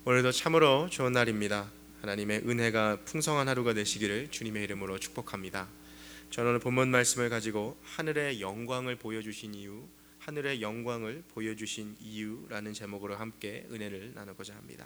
오늘도 참으로 좋은 날입니다. 하나님의 은혜가 풍성한 하루가 되시기를 주님의 이름으로 축복합니다. 저는 오늘 본문 말씀을 가지고 하늘의 영광을 보여주신 이유, 하늘의 영광을 보여주신 이유라는 제목으로 함께 은혜를 나누고자 합니다.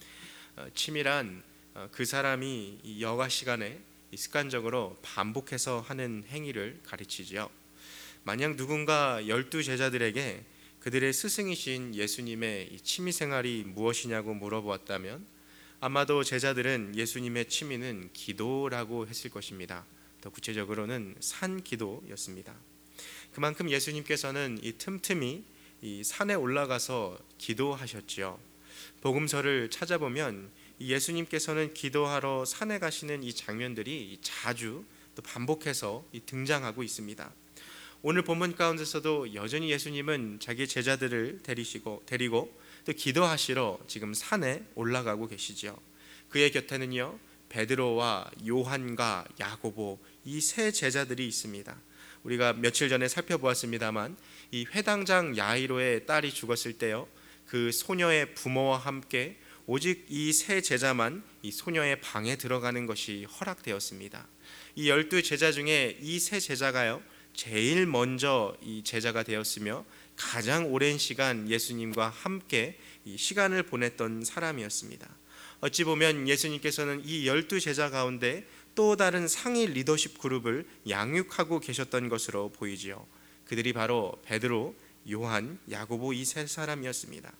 치밀한 그 사람이 이 여가 시간에 습관적으로 반복해서 하는 행위를 가르치지요. 만약 누군가 12 제자들에게 그들의 스승이신 예수님의 취미 생활이 무엇이냐고 물어보았다면 아마도 제자들은 예수님의 취미는 기도라고 했을 것입니다. 더 구체적으로는 산기도였습니다. 그만큼 예수님께서는 이 틈틈이 이 산에 올라가서 기도하셨지요. 복음서를 찾아보면 예수님께서는 기도하러 산에 가시는 이 장면들이 자주 또 반복해서 등장하고 있습니다. 오늘 본문 가운데서도 여전히 예수님은 자기 제자들을 데리고 또 기도하시러 지금 산에 올라가고 계시죠. 그의 곁에는요 베드로와 요한과 야고보 이 세 제자들이 있습니다. 우리가 며칠 전에 살펴보았습니다만 이 회당장 야이로의 딸이 죽었을 때요 그 소녀의 부모와 함께 오직 이 세 제자만 이 소녀의 방에 들어가는 것이 허락되었습니다. 이 12 제자 중에 이 세 제자가요 제일 먼저 이 제자가 되었으며 가장 오랜 시간 예수님과 함께 이 시간을 보냈던 사람이었습니다. 어찌 보면 예수님께서는 이 12 제자 가운데 또 다른 상위 리더십 그룹을 양육하고 계셨던 것으로 보이지요. 그들이 바로 베드로, 요한, 야고보 이 세 사람이었습니다.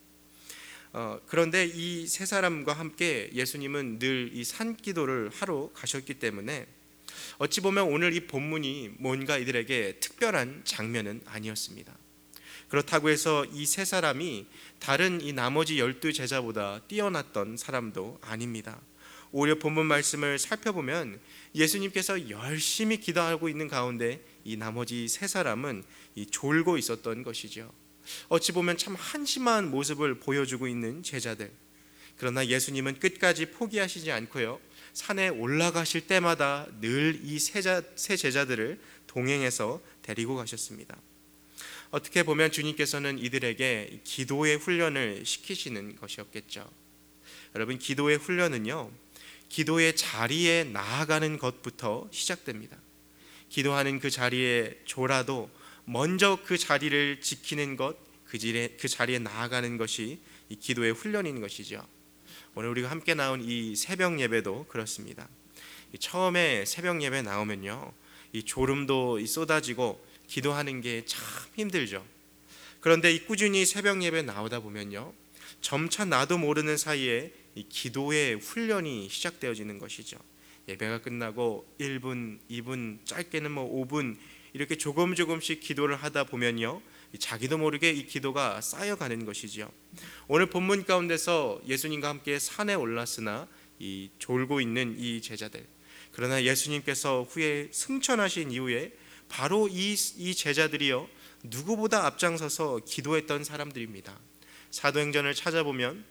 그런데 이 세 사람과 함께 예수님은 늘 이 산기도를 하러 가셨기 때문에 어찌 보면 오늘 이 본문이 뭔가 이들에게 특별한 장면은 아니었습니다. 그렇다고 해서 이 세 사람이 다른 이 나머지 12 제자보다 뛰어났던 사람도 아닙니다. 오히려 본문 말씀을 살펴보면 예수님께서 열심히 기도하고 있는 가운데 이 나머지 세 사람은 졸고 있었던 것이죠. 어찌 보면 참 한심한 모습을 보여주고 있는 제자들. 그러나 예수님은 끝까지 포기하시지 않고요 산에 올라가실 때마다 늘 이 세 제자들을 동행해서 데리고 가셨습니다. 어떻게 보면 주님께서는 이들에게 기도의 훈련을 시키시는 것이었겠죠. 여러분, 기도의 훈련은요 기도의 자리에 나아가는 것부터 시작됩니다. 기도하는 그 자리에 졸아도 먼저 그 자리를 지키는 것, 그 자리에 나아가는 것이 이 기도의 훈련인 것이죠. 오늘 우리가 함께 나온 이 새벽 예배도 그렇습니다. 처음에 새벽 예배 나오면요 이 졸음도 쏟아지고 기도하는 게 참 힘들죠. 그런데 이 꾸준히 새벽 예배 나오다 보면요 점차 나도 모르는 사이에 이 기도의 훈련이 시작되어지는 것이죠. 예배가 끝나고 1분, 2분, 짧게는 5분 이렇게 조금씩 기도를 하다 보면요 자기도 모르게 이 기도가 쌓여가는 것이죠. 오늘 본문 가운데서 예수님과 함께 산에 올랐으나 이 졸고 있는 이 제자들, 그러나 예수님께서 후에 승천하신 이후에 바로 이 제자들이요 누구보다 앞장서서 기도했던 사람들입니다. 사도행전을 찾아보면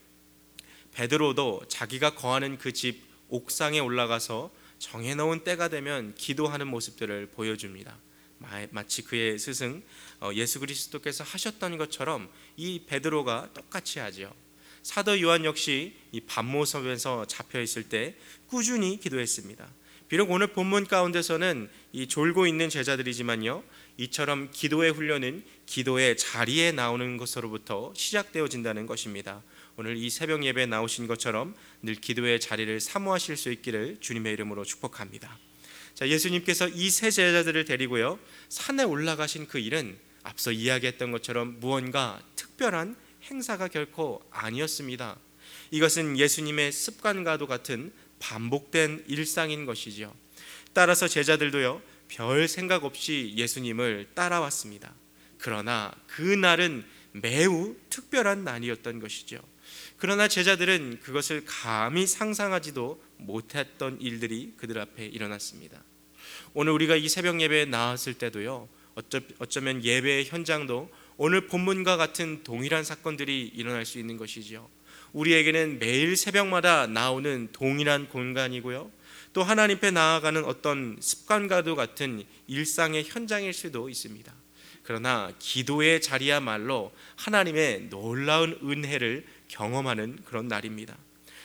베드로도 자기가 거하는 그 집 옥상에 올라가서 정해놓은 때가 되면 기도하는 모습들을 보여줍니다. 마치 그의 스승 예수 그리스도께서 하셨던 것처럼 이 베드로가 똑같이 하죠. 사도 요한 역시 이 밤모섬에서 잡혀 있을 때 꾸준히 기도했습니다. 비록 오늘 본문 가운데서는 이 졸고 있는 제자들이지만요 이처럼 기도의 훈련은 기도의 자리에 나오는 것으로부터 시작되어진다는 것입니다. 오늘 이 새벽 예배에 나오신 것처럼 늘 기도의 자리를 사모하실 수 있기를 주님의 이름으로 축복합니다. 자, 예수님께서 이 세 제자들을 데리고요 산에 올라가신 그 일은 앞서 이야기했던 것처럼 무언가 특별한 행사가 결코 아니었습니다. 이것은 예수님의 습관과도 같은 반복된 일상인 것이죠. 따라서 제자들도요 별 생각 없이 예수님을 따라왔습니다. 그러나 그날은 매우 특별한 날이었던 것이죠. 그러나 제자들은 그것을 감히 상상하지도 못했던 일들이 그들 앞에 일어났습니다. 오늘 우리가 이 새벽 예배에 나왔을 때도요 어쩌면 예배의 현장도 오늘 본문과 같은 동일한 사건들이 일어날 수 있는 것이지요. 우리에게는 매일 새벽마다 나오는 동일한 공간이고요 또 하나님 앞에 나아가는 어떤 습관과도 같은 일상의 현장일 수도 있습니다. 그러나 기도의 자리야말로 하나님의 놀라운 은혜를 경험하는 그런 날입니다.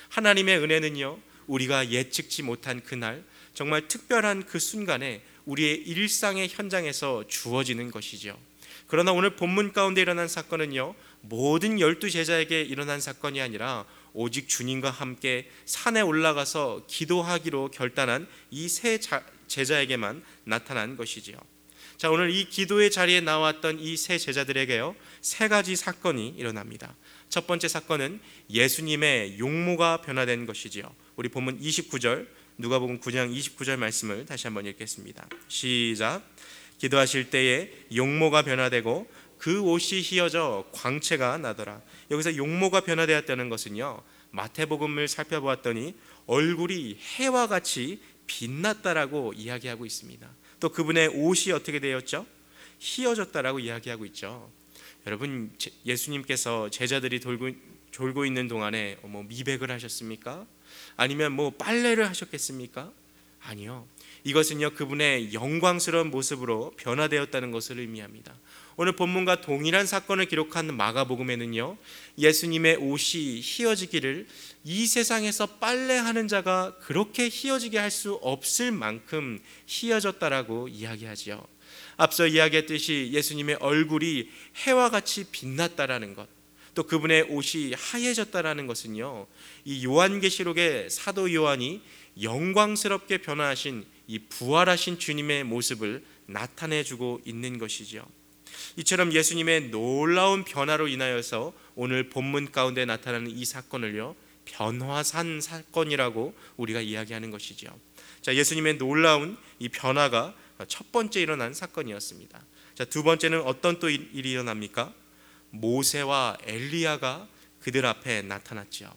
하나님의 은혜는요, 우리가 예측치 못한 그날, 정말 특별한 그 순간에 우리의 일상의 현장에서 주어지는 것이죠. 그러나 오늘 본문 가운데 일어난 사건은요, 모든 12제자에게 일어난 사건이 아니라 오직 주님과 함께 산에 올라가서 기도하기로 결단한 이 세 제자에게만 나타난 것이지요. 자, 오늘 이 기도의 자리에 나왔던 이 세 제자들에게요, 세 가지 사건이 일어납니다. 첫 번째 사건은 예수님의 용모가 변화된 것이지요. 우리 본문 29절, 누가복음 9장 29절 말씀을 다시 한번 읽겠습니다. 시작. 기도하실 때에 용모가 변화되고 그 옷이 휘어져 광채가 나더라. 여기서 용모가 변화되었다는 것은요, 마태복음을 살펴보았더니 얼굴이 해와 같이 빛났다라고 이야기하고 있습니다. 또 그분의 옷이 어떻게 되었죠? 휘어졌다라고 이야기하고 있죠. 여러분, 예수님께서 제자들이 졸고 있는 동안에 미백을 하셨습니까? 아니면 빨래를 하셨겠습니까? 아니요. 이것은요, 그분의 영광스러운 모습으로 변화되었다는 것을 의미합니다. 오늘 본문과 동일한 사건을 기록한 마가복음에는요, 예수님의 옷이 휘어지기를 이 세상에서 빨래하는 자가 그렇게 휘어지게 할 수 없을 만큼 휘어졌다라고 이야기하지요. 앞서 이야기했듯이 예수님의 얼굴이 해와 같이 빛났다라는 것, 또 그분의 옷이 하얘졌다라는 것은요, 이 요한계시록의 사도 요한이 영광스럽게 변화하신 이 부활하신 주님의 모습을 나타내주고 있는 것이죠. 이처럼 예수님의 놀라운 변화로 인하여서 오늘 본문 가운데 나타나는 이 사건을요, 변화산 사건이라고 우리가 이야기하는 것이죠. 자, 예수님의 놀라운 이 변화가 첫 번째 일어난 사건이었습니다. 자, 두 번째는 어떤 또 일이 일어납니까? 모세와 엘리야가 그들 앞에 나타났죠.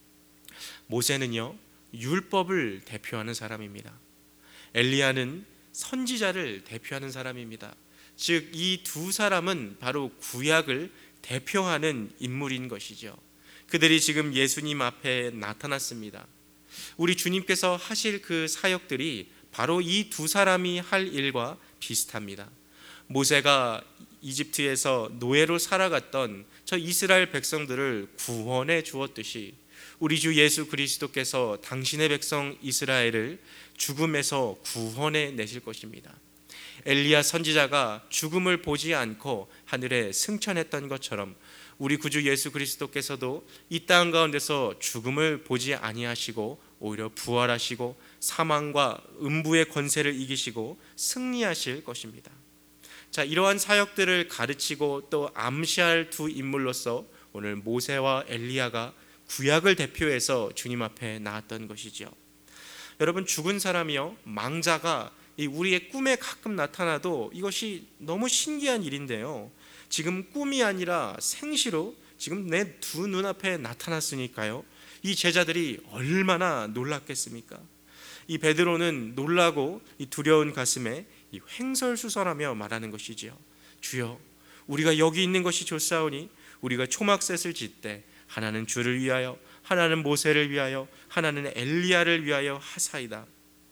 모세는요, 율법을 대표하는 사람입니다. 엘리야는 선지자를 대표하는 사람입니다. 즉, 이 두 사람은 바로 구약을 대표하는 인물인 것이죠. 그들이 지금 예수님 앞에 나타났습니다. 우리 주님께서 하실 그 사역들이 바로 이 두 사람이 할 일과 비슷합니다. 모세가 이집트에서 노예로 살아갔던 저 이스라엘 백성들을 구원해 주었듯이 우리 주 예수 그리스도께서 당신의 백성 이스라엘을 죽음에서 구원해 내실 것입니다. 엘리야 선지자가 죽음을 보지 않고 하늘에 승천했던 것처럼 우리 구주 예수 그리스도께서도 이 땅 가운데서 죽음을 보지 아니하시고 오히려 부활하시고 사망과 음부의 권세를 이기시고 승리하실 것입니다. 자, 이러한 사역들을 가르치고 또 암시할 두 인물로서 오늘 모세와 엘리야가 구약을 대표해서 주님 앞에 나왔던 것이죠. 여러분, 죽은 사람이요, 망자가 우리의 꿈에 가끔 나타나도 이것이 너무 신기한 일인데요, 지금 꿈이 아니라 생시로 지금 내 두 눈앞에 나타났으니까요, 이 제자들이 얼마나 놀랐겠습니까? 이 베드로는 놀라고 이 두려운 가슴에 이 횡설수설하며 말하는 것이지요. 주여, 우리가 여기 있는 것이 좋사오니 우리가 초막셋을 짓되 하나는 주를 위하여, 하나는 모세를 위하여, 하나는 엘리야를 위하여 하사이다.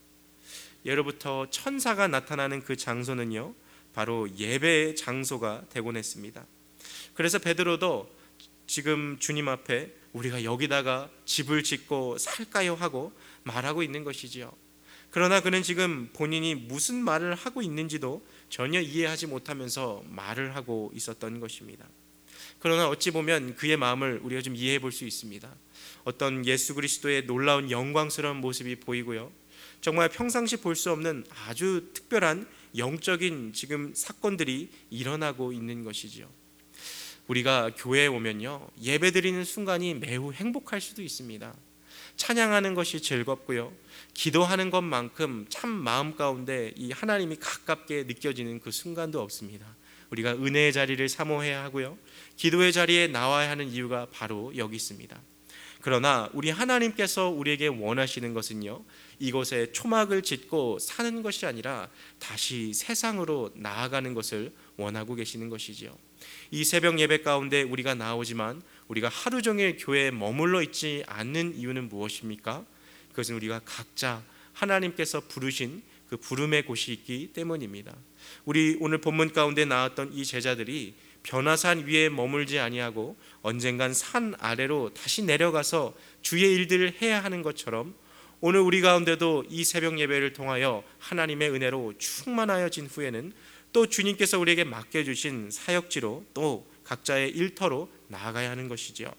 예로부터 천사가 나타나는 그 장소는요, 바로 예배의 장소가 되곤 했습니다. 그래서 베드로도 지금 주님 앞에 우리가 여기다가 집을 짓고 살까요 하고 말하고 있는 것이지요. 그러나 그는 지금 본인이 무슨 말을 하고 있는지도 전혀 이해하지 못하면서 말을 하고 있었던 것입니다. 그러나 어찌 보면 그의 마음을 우리가 좀 이해해 볼 수 있습니다. 어떤 예수 그리스도의 놀라운 영광스러운 모습이 보이고요, 정말 평상시 볼 수 없는 아주 특별한 영적인 지금 사건들이 일어나고 있는 것이지요. 우리가 교회에 오면요, 예배드리는 순간이 매우 행복할 수도 있습니다. 찬양하는 것이 즐겁고요, 기도하는 것만큼 참 마음 가운데 이 하나님이 가깝게 느껴지는 그 순간도 없습니다. 우리가 은혜의 자리를 사모해야 하고요, 기도의 자리에 나와야 하는 이유가 바로 여기 있습니다. 그러나 우리 하나님께서 우리에게 원하시는 것은요, 이곳에 초막을 짓고 사는 것이 아니라 다시 세상으로 나아가는 것을 원하고 계시는 것이지요. 이 새벽 예배 가운데 우리가 나오지만 우리가 하루 종일 교회에 머물러 있지 않는 이유는 무엇입니까? 그것은 우리가 각자 하나님께서 부르신 그 부름의 곳이 있기 때문입니다. 우리 오늘 본문 가운데 나왔던 이 제자들이 변화산 위에 머물지 아니하고 언젠간 산 아래로 다시 내려가서 주의 일들을 해야 하는 것처럼 오늘 우리 가운데도 이 새벽 예배를 통하여 하나님의 은혜로 충만하여진 후에는 또 주님께서 우리에게 맡겨주신 사역지로 또 각자의 일터로 나아가야 하는 것이지요.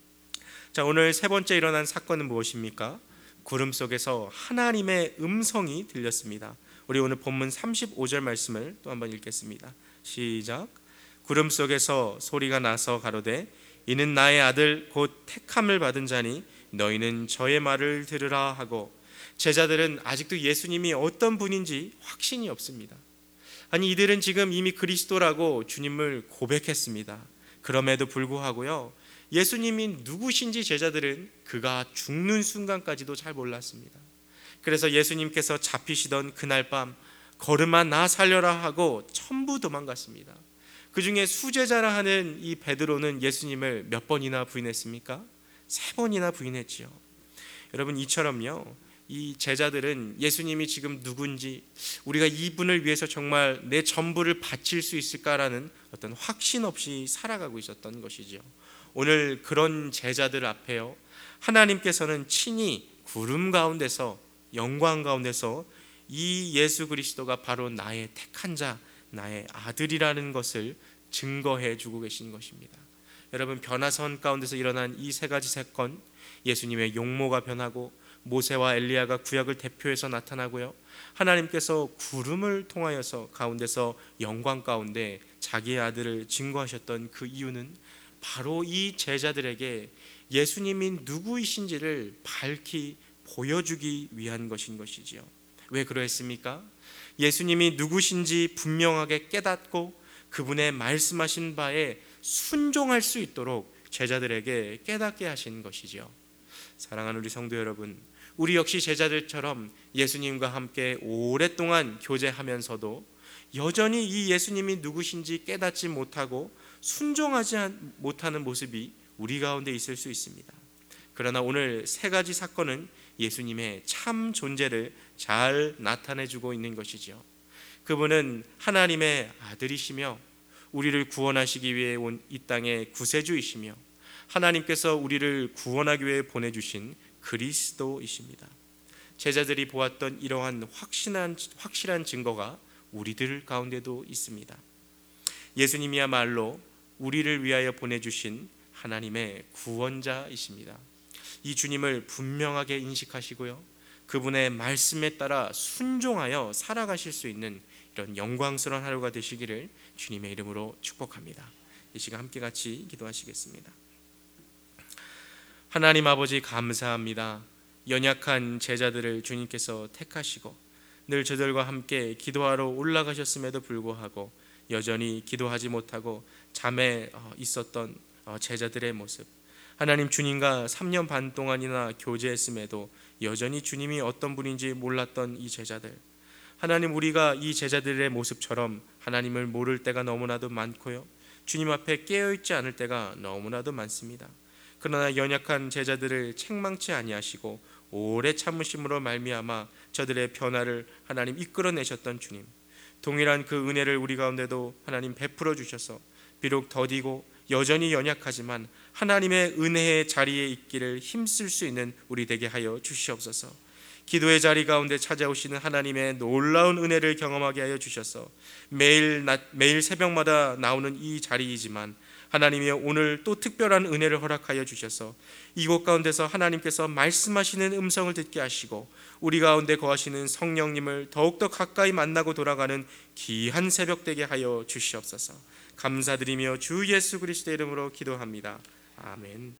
자, 오늘 세 번째 일어난 사건은 무엇입니까? 구름 속에서 하나님의 음성이 들렸습니다. 우리 오늘 본문 35절 말씀을 또 한번 읽겠습니다. 시작. 구름 속에서 소리가 나서 가로되 이는 나의 아들 곧 택함을 받은 자니 너희는 저의 말을 들으라 하고, 제자들은 아직도 예수님이 어떤 분인지 확신이 없습니다. 아니, 이들은 지금 이미 그리스도라고 주님을 고백했습니다. 그럼에도 불구하고요, 예수님이 누구신지 제자들은 그가 죽는 순간까지도 잘 몰랐습니다. 그래서 예수님께서 잡히시던 그날 밤 걸음아 나 살려라 하고 전부 도망갔습니다. 그 중에 수제자라 하는 이 베드로는 예수님을 몇 번이나 부인했습니까? 3번이나 부인했지요. 여러분, 이처럼요, 이 제자들은 예수님이 지금 누군지, 우리가 이분을 위해서 정말 내 전부를 바칠 수 있을까라는 어떤 확신 없이 살아가고 있었던 것이죠. 오늘 그런 제자들 앞에요, 하나님께서는 친히 구름 가운데서, 영광 가운데서 이 예수 그리스도가 바로 나의 택한 자, 나의 아들이라는 것을 증거해 주고 계신 것입니다. 여러분, 변화선 가운데서 일어난 이 세 가지 사건, 예수님의 용모가 변하고 모세와 엘리야가 구약을 대표해서 나타나고요, 하나님께서 구름을 통하여서 가운데서 영광 가운데 자기의 아들을 증거하셨던 그 이유는 바로 이 제자들에게 예수님이 누구이신지를 밝히 보여주기 위한 것인 것이지요. 왜 그러했습니까? 예수님이 누구신지 분명하게 깨닫고 그분의 말씀하신 바에 순종할 수 있도록 제자들에게 깨닫게 하신 것이지요. 사랑하는 우리 성도 여러분, 우리 역시 제자들처럼 예수님과 함께 오랫동안 교제하면서도 여전히 이 예수님이 누구신지 깨닫지 못하고 순종하지 못하는 모습이 우리 가운데 있을 수 있습니다. 그러나 오늘 세 가지 사건은 예수님의 참 존재를 잘 나타내주고 있는 것이죠. 그분은 하나님의 아들이시며 우리를 구원하시기 위해 온 이 땅의 구세주이시며 하나님께서 우리를 구원하기 위해 보내주신 그리스도이십니다. 제자들이 보았던 이러한 확실한 증거가 우리들 가운데도 있습니다. 예수님이야말로 우리를 위하여 보내주신 하나님의 구원자이십니다. 이 주님을 분명하게 인식하시고요, 그분의 말씀에 따라 순종하여 살아가실 수 있는 이런 영광스러운 하루가 되시기를 주님의 이름으로 축복합니다. 이 시간 함께 같이 기도하시겠습니다. 하나님 아버지, 감사합니다. 연약한 제자들을 주님께서 택하시고 늘 저들과 함께 기도하러 올라가셨음에도 불구하고 여전히 기도하지 못하고 잠에 있었던 제자들의 모습, 하나님, 주님과 3년 반 동안이나 교제했음에도 여전히 주님이 어떤 분인지 몰랐던 이 제자들, 하나님, 우리가 이 제자들의 모습처럼 하나님을 모를 때가 너무나도 많고요, 주님 앞에 깨어있지 않을 때가 너무나도 많습니다. 그러나 연약한 제자들을 책망치 아니하시고 오래 참으심으로 말미암아 저들의 변화를 하나님 이끌어내셨던 주님, 동일한 그 은혜를 우리 가운데도 하나님 베풀어 주셔서 비록 더디고 여전히 연약하지만 하나님의 은혜의 자리에 있기를 힘쓸 수 있는 우리 되게 하여 주시옵소서. 기도의 자리 가운데 찾아오시는 하나님의 놀라운 은혜를 경험하게 하여 주셔서 매일 새벽마다 나오는 이 자리이지만 하나님이 오늘 또 특별한 은혜를 허락하여 주셔서 이곳 가운데서 하나님께서 말씀하시는 음성을 듣게 하시고 우리 가운데 거하시는 성령님을 더욱더 가까이 만나고 돌아가는 귀한 새벽 되게 하여 주시옵소서. 감사드리며 주 예수 그리스도의 이름으로 기도합니다. 아멘.